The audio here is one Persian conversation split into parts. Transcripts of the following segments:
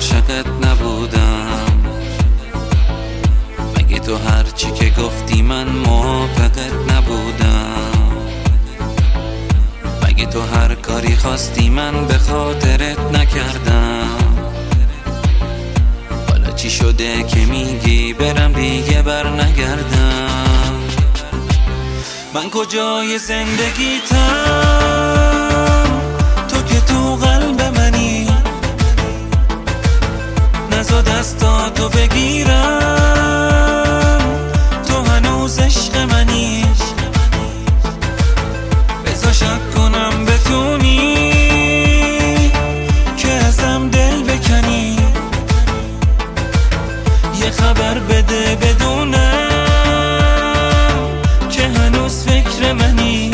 عاشقت نبودم؟ مگه تو هرچی که گفتی من موافقت نبودم؟ مگه تو هر کاری خواستی من به خاطرت نکردم؟ حالا چی شده که میگی برم دیگه بر نگردم؟ من کجای زندگیتم تو که تو قلب منی؟ نزا دستاتو بگیرم تو هنوز عشق منی. بذار شک کنم بتونی که ازم دل بکنی، یه خبر بده بدونم که هنوز فکر منی.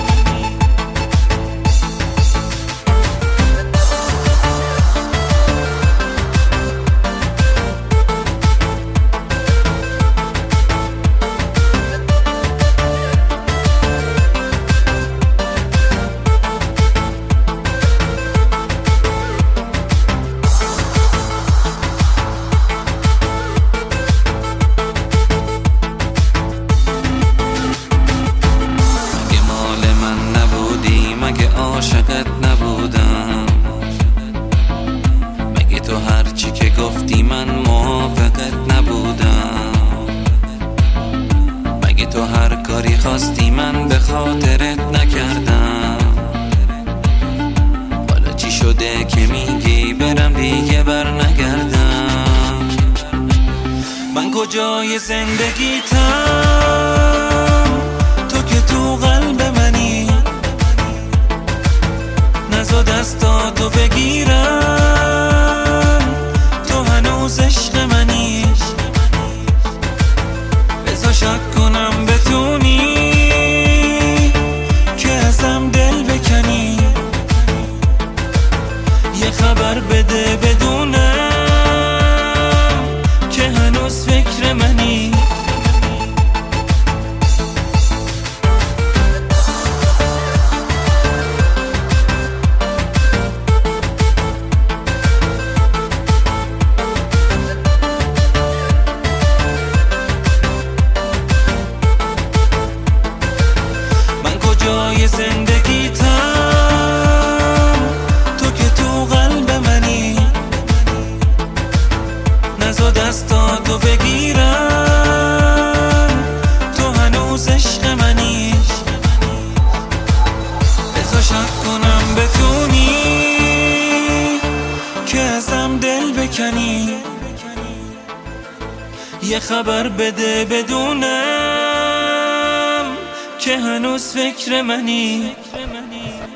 عاشقت نبودم؟ مگه تو هرچی که گفتی من موافقت نبودم؟ مگه تو هر کاری خواستی من به خاطرت نکردم؟ حالا چی شده که میگی برم دیگه بر نگردم؟ من کجای زندگیتم تو که تو قلب منی؟ نزا دستاتو بگیرم تو هنوز عشق منی. بذار شک کنم بتونی که ازم دل بکنی، یه خبر بده بدونم که هنوز فکر منی. کجای زندگیتم تو که تو قلب منی؟ نزا دستاتو بگیرم تو هنوز عشق منی. بذار شک کنم بتونی که ازم دل بکنی، یه خبر بده بدونم که هنوز فکر منی.